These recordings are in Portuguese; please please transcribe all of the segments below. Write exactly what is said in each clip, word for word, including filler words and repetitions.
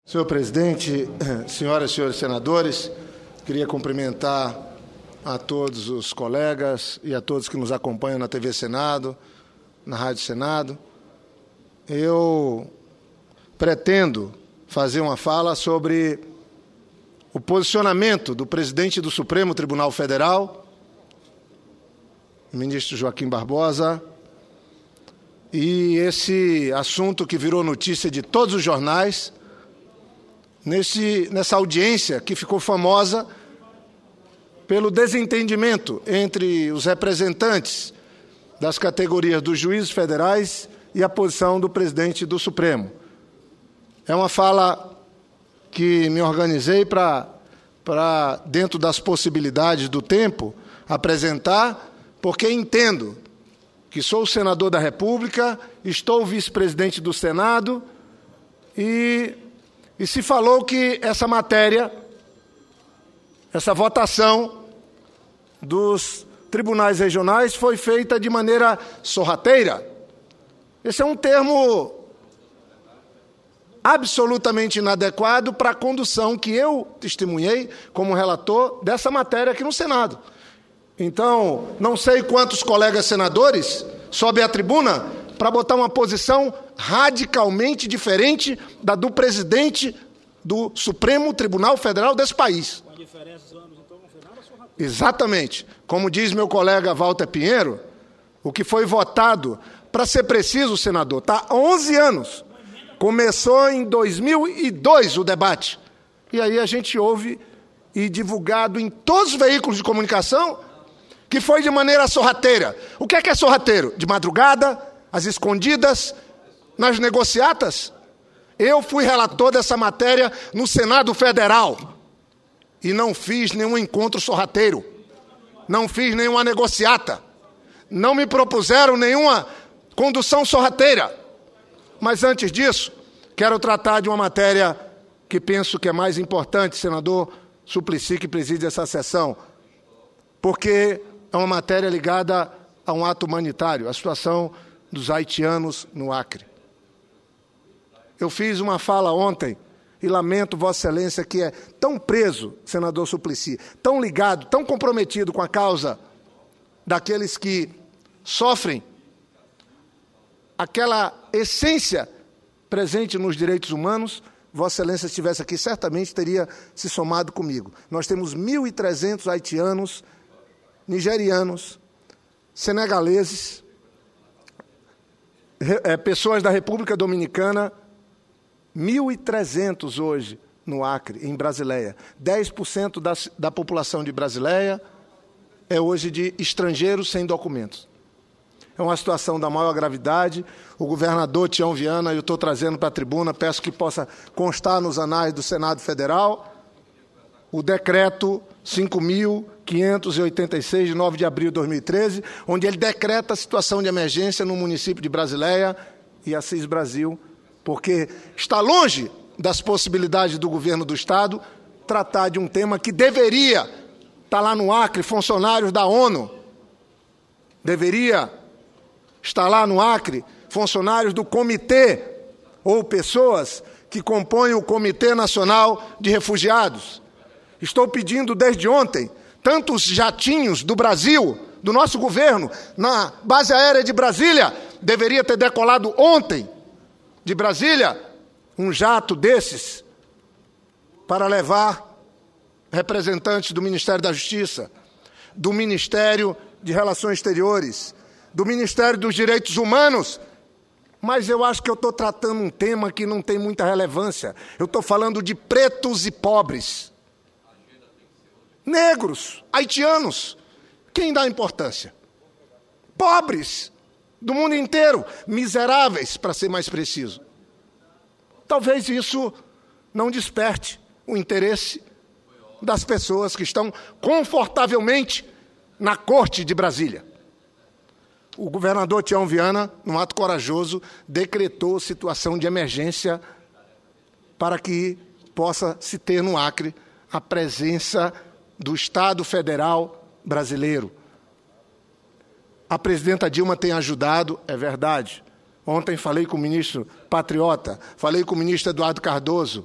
Senhor presidente, senhoras e senhores senadores, queria cumprimentar a todos os colegas e a todos que nos acompanham na T V Senado, na Rádio Senado. Eu pretendo fazer uma fala sobre o posicionamento do presidente do Supremo Tribunal Federal, o ministro Joaquim Barbosa, e esse assunto que virou notícia de todos os jornais, nesse, nessa audiência que ficou famosa pelo desentendimento entre os representantes das categorias dos juízes federais e a posição do presidente do Supremo. É uma fala que me organizei para, para dentro das possibilidades do tempo, apresentar, porque entendo que sou senador da República, estou vice-presidente do Senado e, e se falou que essa matéria, essa votação dos tribunais regionais foi feita de maneira sorrateira. Esse é um termo absolutamente inadequado para a condução que eu testemunhei como relator dessa matéria aqui no Senado. Então, não sei quantos colegas senadores sobem à tribuna para botar uma posição radicalmente diferente da do presidente do Supremo Tribunal Federal desse país. Com a diferença dos anos, então, não foi nada sorrateiro. Exatamente. Como diz meu colega Walter Pinheiro, o que foi votado, para ser preciso, senador, está há onze anos. Começou em dois mil e dois o debate. E aí a gente ouve e divulgado em todos os veículos de comunicação que foi de maneira sorrateira. O que é que é sorrateiro? De madrugada, às escondidas, nas negociatas? Eu fui relator dessa matéria no Senado Federal e não fiz nenhum encontro sorrateiro, não fiz nenhuma negociata, não me propuseram nenhuma condução sorrateira. Mas antes disso, quero tratar de uma matéria que penso que é mais importante, senador Suplicy, que preside essa sessão, porque é uma matéria ligada a um ato humanitário, a situação dos haitianos no Acre. Eu fiz uma fala ontem e lamento, Vossa Excelência, que é tão preso, senador Suplicy, tão ligado, tão comprometido com a causa daqueles que sofrem aquela essência presente nos direitos humanos. Vossa Excelência, se estivesse aqui, certamente teria se somado comigo. Nós temos mil e trezentos haitianos, nigerianos, senegaleses, é, pessoas da República Dominicana, mil e trezentos hoje no Acre, em Brasileia. dez por cento da, da população de Brasileia é hoje de estrangeiros sem documentos. É uma situação da maior gravidade. O governador Tião Viana, eu estou trazendo para a tribuna, peço que possa constar nos anais do Senado Federal, o decreto cinco mil quinhentos e oitenta e seis, de nove de abril de dois mil e treze, onde ele decreta a situação de emergência no município de Brasileia e Assis Brasil, porque está longe das possibilidades do governo do Estado tratar de um tema que deveria estar lá no Acre, funcionários da ONU, deveria estar lá no Acre, funcionários do comitê ou pessoas que compõem o Comitê Nacional de Refugiados. Estou pedindo desde ontem, tantos jatinhos do Brasil, do nosso governo, na base aérea de Brasília, deveria ter decolado ontem de Brasília, um jato desses, para levar representantes do Ministério da Justiça, do Ministério de Relações Exteriores, do Ministério dos Direitos Humanos, mas eu acho que eu estou tratando um tema que não tem muita relevância. Eu estou falando de pretos e pobres, negros, haitianos. Quem dá importância? Pobres do mundo inteiro, miseráveis, para ser mais preciso. Talvez isso não desperte o interesse das pessoas que estão confortavelmente na corte de Brasília. O governador Tião Viana, num ato corajoso, decretou situação de emergência para que possa se ter no Acre a presença do Estado Federal brasileiro. A presidenta Dilma tem ajudado, é verdade. Ontem falei com o ministro Patriota, falei com o ministro Eduardo Cardoso.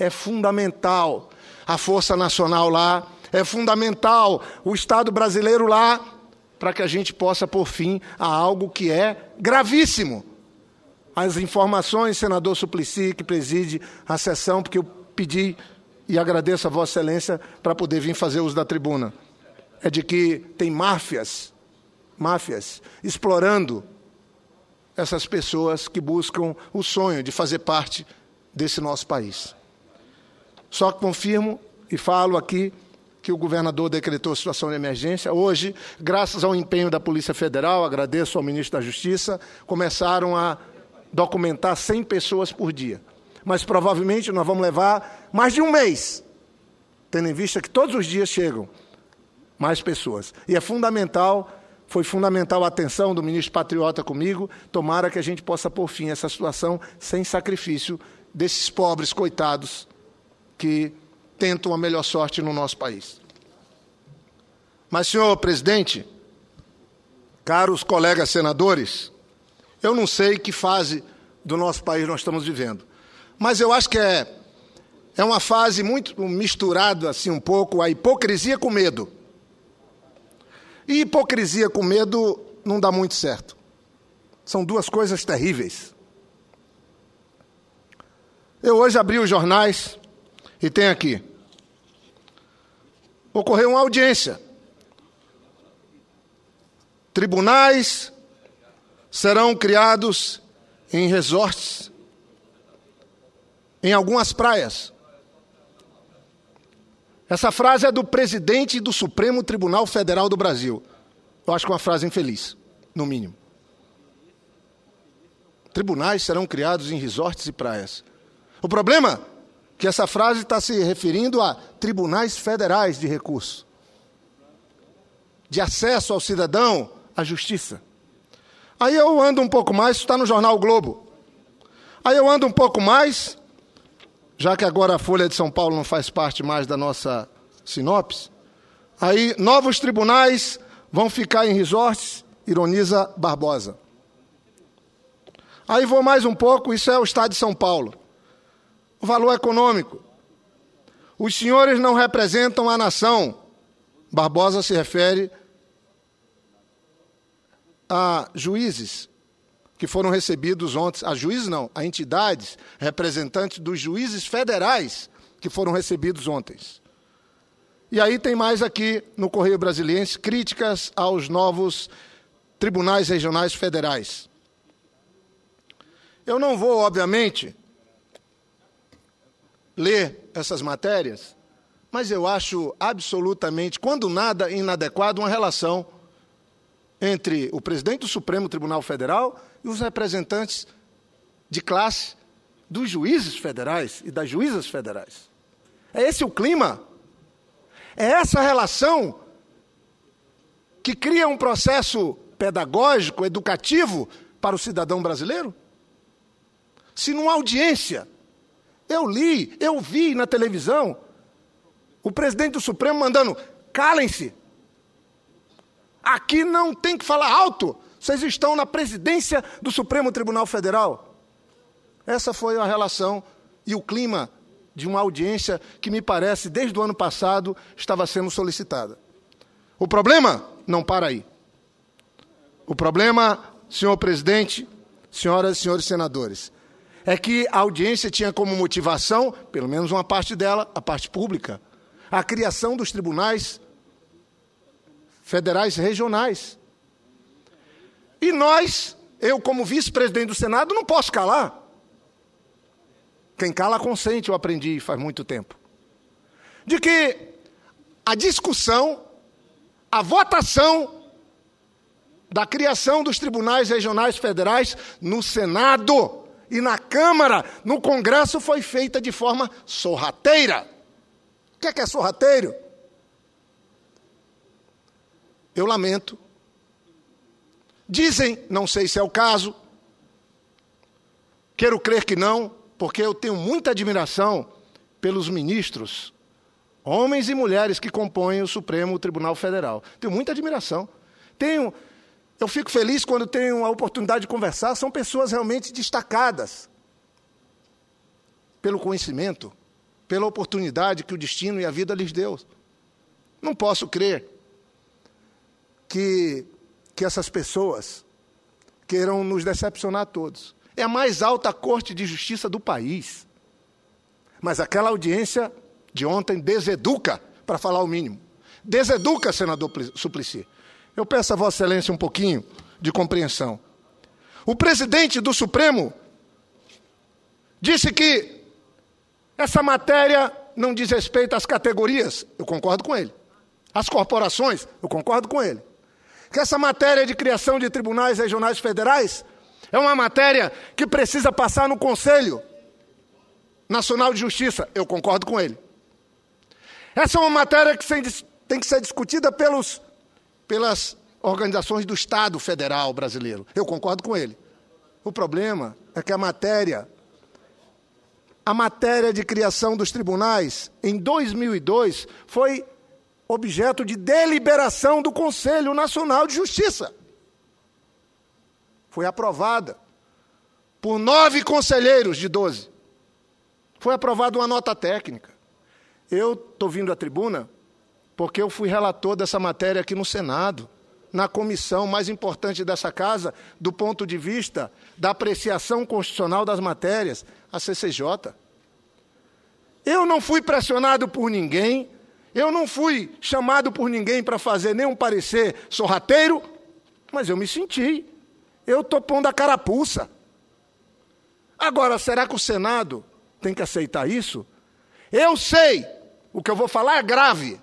É fundamental a Força Nacional lá, é fundamental o Estado brasileiro lá, para que a gente possa pôr fim a algo que é gravíssimo. As informações, senador Suplicy, que preside a sessão, porque eu pedi e agradeço a Vossa Excelência para poder vir fazer uso da tribuna, é de que tem máfias, máfias, explorando essas pessoas que buscam o sonho de fazer parte desse nosso país. Só confirmo e falo aqui que o governador decretou situação de emergência. Hoje, graças ao empenho da Polícia Federal, agradeço ao ministro da Justiça, começaram a documentar cem pessoas por dia. Mas provavelmente nós vamos levar mais de um mês, tendo em vista que todos os dias chegam mais pessoas. E é fundamental, foi fundamental a atenção do ministro Patriota comigo, tomara que a gente possa pôr fim a essa situação sem sacrifício desses pobres coitados que tentam a melhor sorte no nosso país. Mas, senhor presidente, caros colegas senadores, eu não sei que fase do nosso país nós estamos vivendo, mas eu acho que é, é uma fase muito misturada, assim, um pouco, a hipocrisia com medo. E hipocrisia com medo não dá muito certo. São duas coisas terríveis. Eu hoje abri os jornais e tem aqui. Ocorreu uma audiência. Tribunais serão criados em resorts, em algumas praias. Essa frase é do presidente do Supremo Tribunal Federal do Brasil. Eu acho que é uma frase infeliz, no mínimo. Tribunais serão criados em resorts e praias. O problema é que essa frase está se referindo a tribunais federais de recurso, de acesso ao cidadão à justiça. Aí eu ando um pouco mais, isso está no jornal o Globo. Aí eu ando um pouco mais, já que agora a Folha de São Paulo não faz parte mais da nossa sinopse, aí novos tribunais vão ficar em resorts, ironiza Barbosa. Aí vou mais um pouco, isso é o Estado de São Paulo. O valor econômico. Os senhores não representam a nação. Barbosa se refere a juízes que foram recebidos ontem, a juízes não, a entidades representantes dos juízes federais que foram recebidos ontem. E aí tem mais aqui no Correio Brasiliense críticas aos novos tribunais regionais federais. Eu não vou, obviamente, ler essas matérias, mas eu acho absolutamente, quando nada, inadequado, uma relação entre o presidente do Supremo Tribunal Federal e os representantes de classe dos juízes federais e das juízas federais. É esse o clima? É essa relação que cria um processo pedagógico, educativo para o cidadão brasileiro? Se numa audiência eu li, eu vi na televisão o presidente do Supremo mandando, calem-se, aqui não tem que falar alto, vocês estão na presidência do Supremo Tribunal Federal. Essa foi a relação e o clima de uma audiência que me parece, desde o ano passado, estava sendo solicitada. O problema não para aí. O problema, senhor presidente, senhoras e senhores senadores, é que a audiência tinha como motivação, pelo menos uma parte dela, a parte pública, a criação dos tribunais federais regionais. E nós, eu como vice-presidente do Senado, não posso calar. Quem cala consente, eu aprendi faz muito tempo. De que a discussão, a votação da criação dos tribunais regionais federais no Senado e na Câmara, no Congresso, foi feita de forma sorrateira. O que é, que é sorrateiro? Eu lamento. Dizem, não sei se é o caso, quero crer que não, porque eu tenho muita admiração pelos ministros, homens e mulheres que compõem o Supremo Tribunal Federal. Tenho muita admiração. Tenho... Eu fico feliz quando tenho a oportunidade de conversar, são pessoas realmente destacadas pelo conhecimento, pela oportunidade que o destino e a vida lhes deu. Não posso crer que, que essas pessoas queiram nos decepcionar a todos. É a mais alta corte de justiça do país. Mas aquela audiência de ontem deseduca, para falar o mínimo. Deseduca, senador Suplicy. Eu peço a Vossa Excelência um pouquinho de compreensão. O presidente do Supremo disse que essa matéria não diz respeito às categorias. Eu concordo com ele. Às corporações, eu concordo com ele. Que essa matéria de criação de tribunais regionais federais é uma matéria que precisa passar no Conselho Nacional de Justiça. Eu concordo com ele. Essa é uma matéria que tem que ser discutida pelos, pelas organizações do Estado Federal brasileiro. Eu concordo com ele. O problema é que a matéria, a matéria de criação dos tribunais, em dois mil e dois, foi objeto de deliberação do Conselho Nacional de Justiça. Foi aprovada por nove conselheiros de doze. Foi aprovada uma nota técnica. Eu estou vindo à tribuna porque eu fui relator dessa matéria aqui no Senado, na comissão mais importante dessa casa, do ponto de vista da apreciação constitucional das matérias, a C C J. Eu não fui pressionado por ninguém, eu não fui chamado por ninguém para fazer nenhum parecer sorrateiro, mas eu me senti. Eu estou pondo a carapuça. Agora, será que o Senado tem que aceitar isso? Eu sei, o que eu vou falar é grave.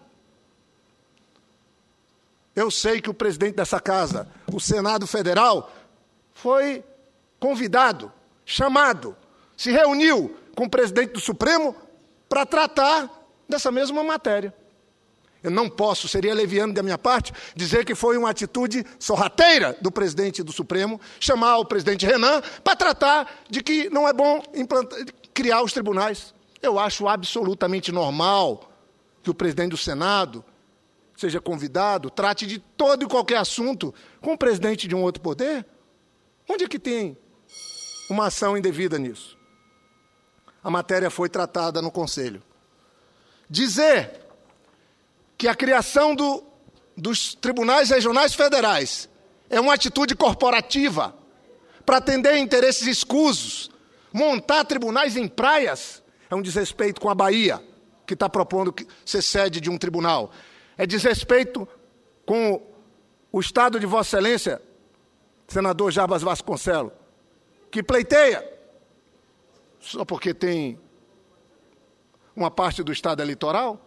Eu sei que o presidente dessa casa, o Senado Federal, foi convidado, chamado, se reuniu com o presidente do Supremo para tratar dessa mesma matéria. Eu não posso, seria leviano da minha parte, dizer que foi uma atitude sorrateira do presidente do Supremo, chamar o presidente Renan para tratar de que não é bom implantar, criar os tribunais. Eu acho absolutamente normal que o presidente do Senado seja convidado, trate de todo e qualquer assunto com o presidente de um outro poder. Onde é que tem uma ação indevida nisso? A matéria foi tratada no Conselho. Dizer que a criação do, dos tribunais regionais federais é uma atitude corporativa para atender interesses escusos, montar tribunais em praias, é um desrespeito com a Bahia, que está propondo ser sede de um tribunal. É desrespeito com o Estado de Vossa Excelência, senador Jarbas Vasconcelos, que pleiteia, só porque tem uma parte do Estado eleitoral.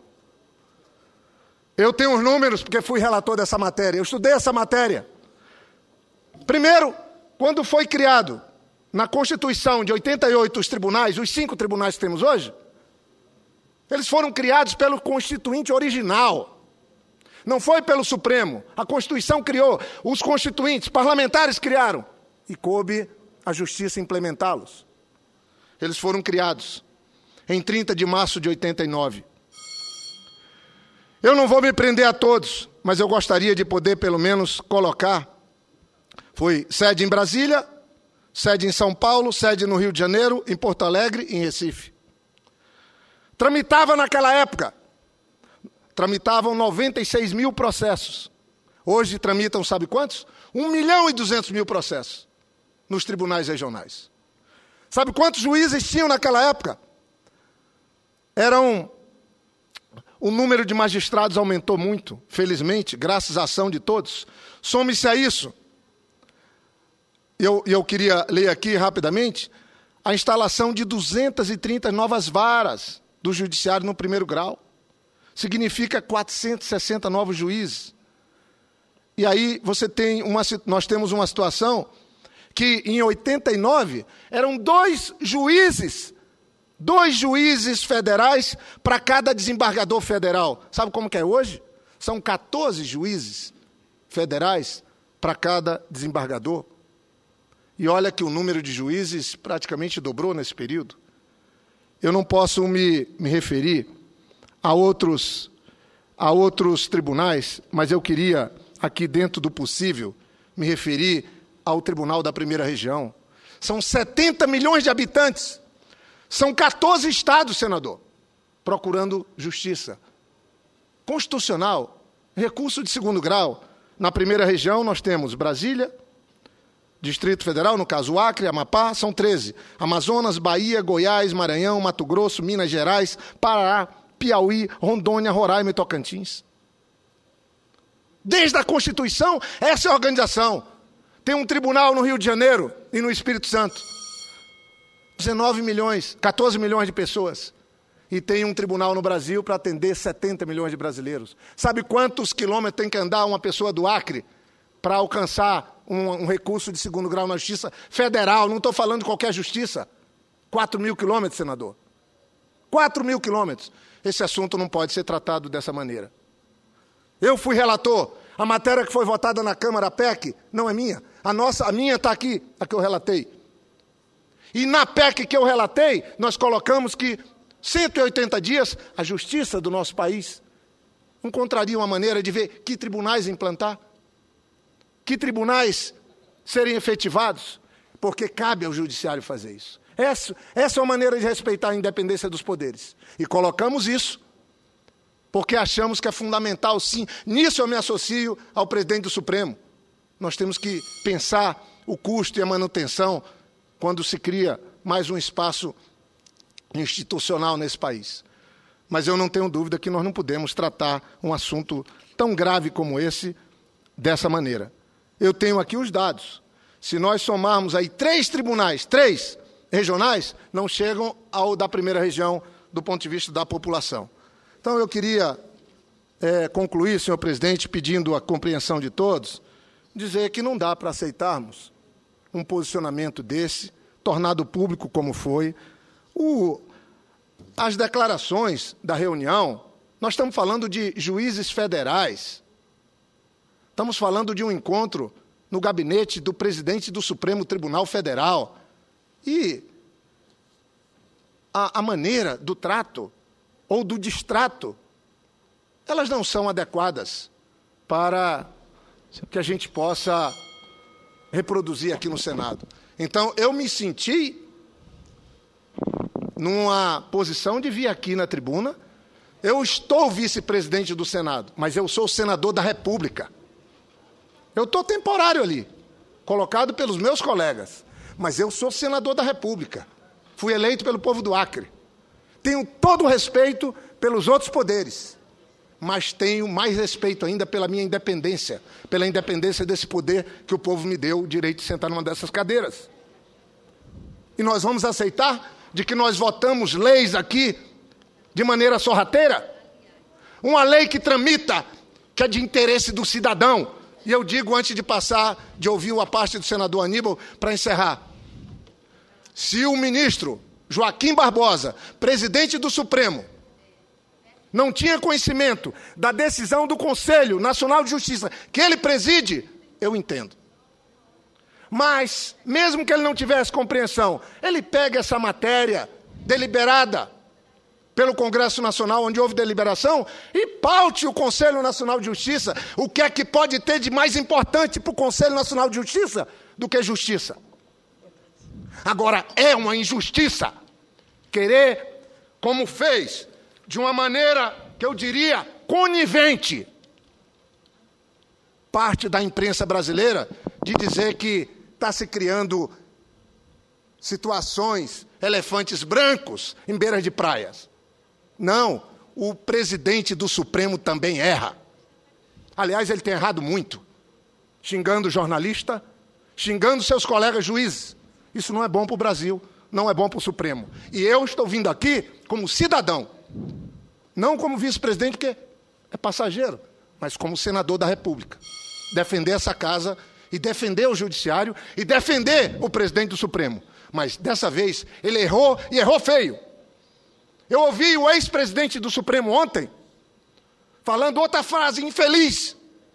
Eu tenho os números, porque fui relator dessa matéria, eu estudei essa matéria. Primeiro, quando foi criado na Constituição de oitenta e oito os tribunais, os cinco tribunais que temos hoje, eles foram criados pelo Constituinte original. Não foi pelo Supremo. A Constituição criou, os constituintes, parlamentares criaram. E coube a Justiça implementá-los. Eles foram criados em trinta de março de oitenta e nove. Eu não vou me prender a todos, mas eu gostaria de poder, pelo menos, colocar. Foi sede em Brasília, sede em São Paulo, sede no Rio de Janeiro, em Porto Alegre e em Recife. Tramitava naquela época, tramitavam noventa e seis mil processos. Hoje tramitam, sabe quantos? um milhão e duzentos mil processos nos tribunais regionais. Sabe quantos juízes tinham naquela época? Eram... O número de magistrados aumentou muito, felizmente, graças à ação de todos. Some-se a isso. Eu, eu queria ler aqui rapidamente a instalação de duzentas e trinta novas varas do judiciário no primeiro grau. Significa quatrocentos e sessenta novos juízes. E aí você tem uma, nós temos uma situação que em oitenta e nove eram dois juízes, dois juízes federais para cada desembargador federal. Sabe como que é hoje? São quatorze juízes federais para cada desembargador. E olha que o número de juízes praticamente dobrou nesse período. Eu não posso me, me referir a outros, a outros tribunais, mas eu queria, aqui dentro do possível, me referir ao Tribunal da Primeira Região. São setenta milhões de habitantes. São quatorze estados, senador. procurando justiça. Constitucional, recurso de segundo grau. Na primeira região nós temos Brasília, Distrito Federal, no caso Acre, Amapá, são treze. Amazonas, Bahia, Goiás, Maranhão, Mato Grosso, Minas Gerais, Pará, Piauí, Rondônia, Roraima e Tocantins. Desde a Constituição, essa é a organização. Tem um tribunal no Rio de Janeiro e no Espírito Santo. dezenove milhões, quatorze milhões de pessoas. E tem um tribunal no Brasil para atender setenta milhões de brasileiros. Sabe quantos quilômetros tem que andar uma pessoa do Acre para alcançar um, um recurso de segundo grau na justiça federal? Não estou falando de qualquer justiça. quatro mil quilômetros, senador. quatro mil quilômetros. Esse assunto não pode ser tratado dessa maneira. Eu fui relator. A matéria que foi votada na Câmara, a P E C, não é minha. A nossa, a minha está aqui, a que eu relatei. E na P E C que eu relatei, nós colocamos que cento e oitenta dias, a justiça do nosso país encontraria uma maneira de ver que tribunais implantar, que tribunais serem efetivados, porque cabe ao judiciário fazer isso. Essa, essa é uma maneira de respeitar a independência dos poderes. E colocamos isso porque achamos que é fundamental, sim. Nisso eu me associo ao presidente do Supremo. Nós temos que pensar o custo e a manutenção quando se cria mais um espaço institucional nesse país. Mas eu não tenho dúvida que nós não podemos tratar um assunto tão grave como esse dessa maneira. Eu tenho aqui os dados. Se nós somarmos aí três tribunais, três regionais, não chegam ao da primeira região do ponto de vista da população. Então, eu queria é, concluir, senhor presidente, pedindo a compreensão de todos, dizer que não dá para aceitarmos um posicionamento desse, tornado público como foi. O, as declarações da reunião, nós estamos falando de juízes federais, estamos falando de um encontro no gabinete do presidente do Supremo Tribunal Federal. E a, a maneira do trato ou do distrato, elas não são adequadas para que a gente possa reproduzir aqui no Senado. Então, eu me senti numa posição de vir aqui na tribuna. Eu estou vice-presidente do Senado, mas eu sou senador da República. Eu estou temporário ali, colocado pelos meus colegas, mas eu sou senador da República. Fui eleito pelo povo do Acre. Tenho todo o respeito pelos outros poderes, mas tenho mais respeito ainda pela minha independência, pela independência desse poder que o povo me deu o direito de sentar numa dessas cadeiras. E nós vamos aceitar de que nós votamos leis aqui de maneira sorrateira? Uma lei que tramita, que é de interesse do cidadão. E eu digo, antes de passar, de ouvir a parte do senador Aníbal, para encerrar. Se o ministro Joaquim Barbosa, presidente do Supremo, não tinha conhecimento da decisão do Conselho Nacional de Justiça que ele preside, eu entendo. Mas, mesmo que ele não tivesse compreensão, ele pega essa matéria deliberada pelo Congresso Nacional, onde houve deliberação, e paute o Conselho Nacional de Justiça. O que é que pode ter de mais importante para o Conselho Nacional de Justiça do que justiça? Agora, é uma injustiça querer, como fez, de uma maneira que eu diria conivente, parte da imprensa brasileira, de dizer que está se criando situações, elefantes brancos em beiras de praias. Não, o presidente do Supremo também erra. Aliás, ele tem errado muito, xingando o jornalista, xingando seus colegas juízes. Isso não é bom para o Brasil, não é bom para o Supremo. E eu estou vindo aqui como cidadão, não como vice-presidente, porque é passageiro, mas como senador da República. Defender essa casa e defender o judiciário e defender o presidente do Supremo. Mas, dessa vez, ele errou e errou feio. Eu ouvi o ex-presidente do Supremo ontem falando outra frase infeliz.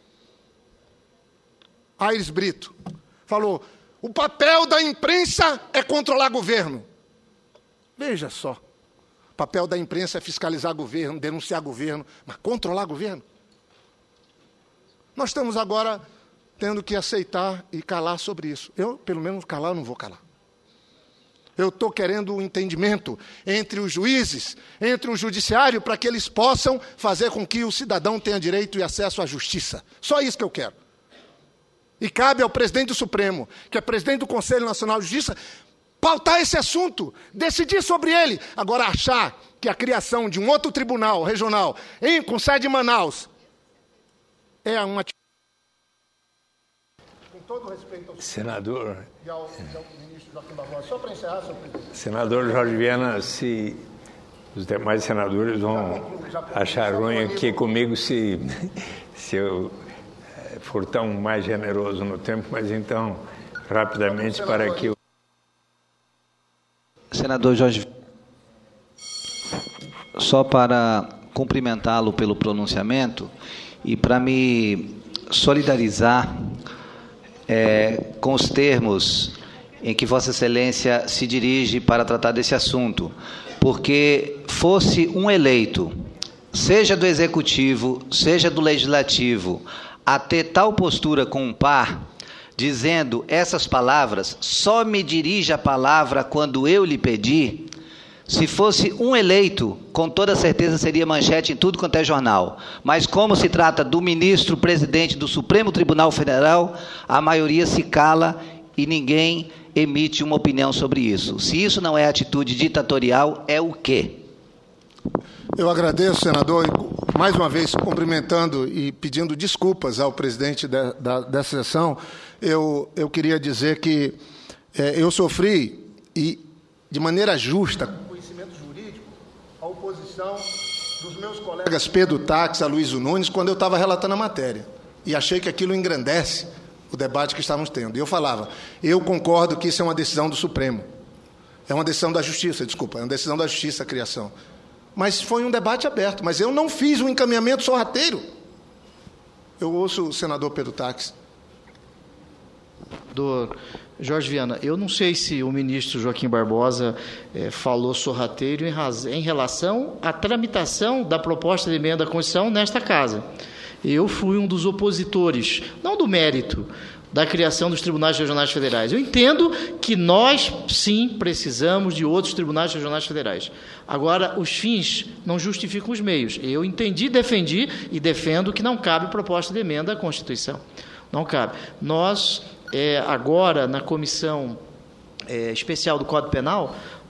Aires Brito falou: o papel da imprensa é controlar governo. Veja só, o papel da imprensa é fiscalizar governo, denunciar governo, mas controlar governo? Nós estamos agora tendo que aceitar e calar sobre isso. Eu, pelo menos, calar, eu não vou calar. Eu estou querendo um entendimento entre os juízes, entre o judiciário, para que eles possam fazer com que o cidadão tenha direito e acesso à justiça. Só isso que eu quero. E cabe ao presidente do Supremo, que é presidente do Conselho Nacional de Justiça, pautar esse assunto, decidir sobre ele. Agora, achar que a criação de um outro tribunal regional, em, com sede em Manaus, é uma... Com todo respeito ao senador e ao, e ao ministro Joaquim Barbosa. Só para encerrar, senhor presidente. Senador Jorge Viana, se os demais senadores vão já concluo, já concluo, achar ruim aqui comigo se, se eu for tão mais generoso no tempo, mas então, rapidamente, para que o... Senador Jorge, só para cumprimentá-lo pelo pronunciamento e para me solidarizar é, com os termos em que Vossa Excelência se dirige para tratar desse assunto, porque fosse um eleito, seja do Executivo, seja do Legislativo, a ter tal postura com um par, dizendo essas palavras, só me dirige a palavra quando eu lhe pedi, se fosse um eleito, com toda certeza seria manchete em tudo quanto é jornal. Mas como se trata do ministro presidente do Supremo Tribunal Federal, a maioria se cala e ninguém emite uma opinião sobre isso. Se isso não é atitude ditatorial, é o quê? Eu agradeço, senador, e mais uma vez cumprimentando e pedindo desculpas ao presidente de, da, dessa sessão. Eu, eu queria dizer que é, eu sofri, e de maneira justa, com conhecimento jurídico, a oposição dos meus colegas Pedro Táxi, Aloysio Nunes, quando eu estava relatando a matéria. E achei que aquilo engrandece o debate que estávamos tendo. E eu falava, eu concordo que isso é uma decisão do Supremo. É uma decisão da Justiça, desculpa, é uma decisão da Justiça a criação. Mas foi um debate aberto, mas eu não fiz um encaminhamento sorrateiro. Eu ouço o senador Pedro Táxi. Do Jorge Viana, eu não sei se o ministro Joaquim Barbosa eh, falou sorrateiro em, raz... em relação à tramitação da proposta de emenda à Constituição nesta casa. Eu fui um dos opositores, não do mérito, da criação dos tribunais regionais federais. Eu entendo que nós, sim, precisamos de outros tribunais regionais federais. Agora, os fins não justificam os meios. Eu entendi, defendi e defendo que não cabe proposta de emenda à Constituição. Não cabe. Nós, é, agora, na Comissão é, Especial do Código Penal,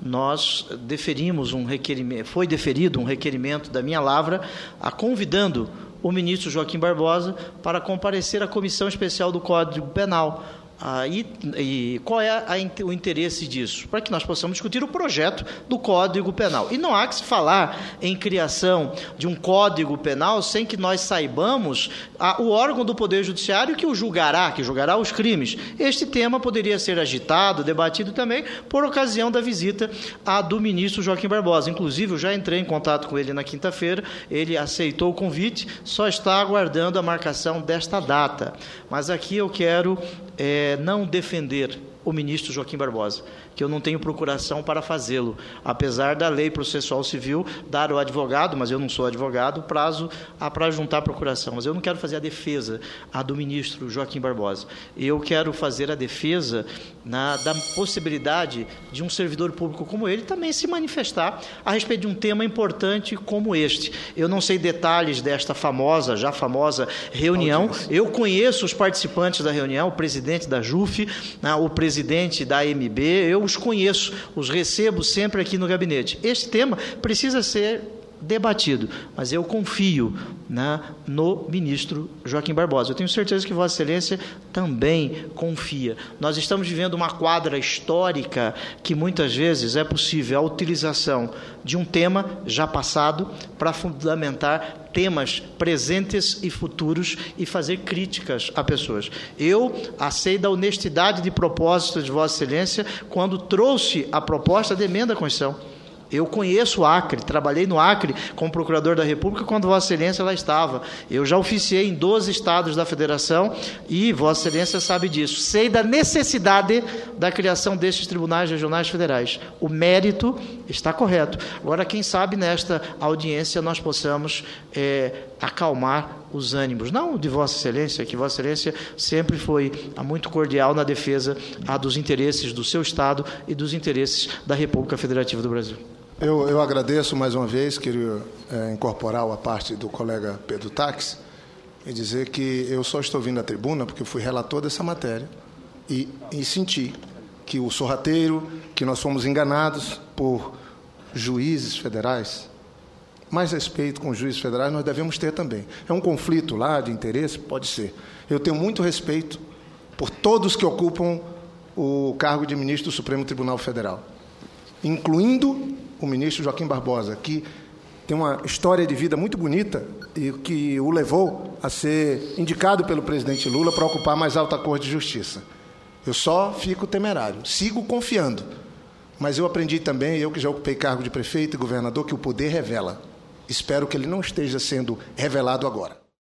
nós deferimos um requerimento, foi deferido um requerimento da minha lavra, a convidando o ministro Joaquim Barbosa para comparecer à Comissão Especial do Código Penal. Ah, e, e qual é a, o interesse disso? Para que nós possamos discutir o projeto do Código Penal. E não há que se falar em criação de um Código Penal sem que nós saibamos a, o órgão do Poder Judiciário que o julgará, que julgará os crimes. Este tema poderia ser agitado, debatido também por ocasião da visita a, do ministro Joaquim Barbosa. Inclusive, eu já entrei em contato com ele na quinta-feira, ele aceitou o convite, só está aguardando a marcação desta data. Mas aqui eu quero... É, não defender o ministro Joaquim Barbosa, que eu não tenho procuração para fazê-lo, apesar da lei processual civil dar ao advogado, mas eu não sou advogado, prazo para juntar a procuração, mas eu não quero fazer a defesa a do ministro Joaquim Barbosa. Eu quero fazer a defesa na, da possibilidade de um servidor público como ele também se manifestar a respeito de um tema importante como este. Eu não sei detalhes desta famosa, já famosa reunião, eu conheço os participantes da reunião, o presidente da JUF, né, o presidente presidente da A M B, eu os conheço, os recebo sempre aqui no gabinete. Este tema precisa ser debatido, mas eu confio, né, no ministro Joaquim Barbosa. Eu tenho certeza que Vossa Excelência também confia. Nós estamos vivendo uma quadra histórica que muitas vezes é possível a utilização de um tema já passado para fundamentar temas presentes e futuros e fazer críticas a pessoas. Eu aceito da honestidade de propósito de Vossa Excelência quando trouxe a proposta de emenda à Constituição. Eu conheço o Acre, trabalhei no Acre como procurador da República quando Vossa Excelência lá estava. Eu já oficiei em doze estados da Federação e Vossa Excelência sabe disso. Sei da necessidade da criação destes tribunais regionais federais. O mérito está correto. Agora, quem sabe nesta audiência nós possamos é, acalmar os ânimos, não de Vossa Excelência, que Vossa Excelência sempre foi muito cordial na defesa a dos interesses do seu Estado e dos interesses da República Federativa do Brasil. Eu, eu agradeço mais uma vez, queria é, incorporar a parte do colega Pedro Taques e dizer que eu só estou vindo à tribuna porque eu fui relator dessa matéria e, e senti que o sorrateiro, que nós fomos enganados por juízes federais. Mais respeito com os juízes federais nós devemos ter também. É um conflito lá de interesse? Pode ser. Eu tenho muito respeito por todos que ocupam o cargo de ministro do Supremo Tribunal Federal, incluindo o ministro Joaquim Barbosa, que tem uma história de vida muito bonita e que o levou a ser indicado pelo presidente Lula para ocupar a mais alta Corte de Justiça. Eu só fico temerário, sigo confiando, mas eu aprendi também, eu que já ocupei cargo de prefeito e governador, que o poder revela. Espero que ele não esteja sendo revelado agora.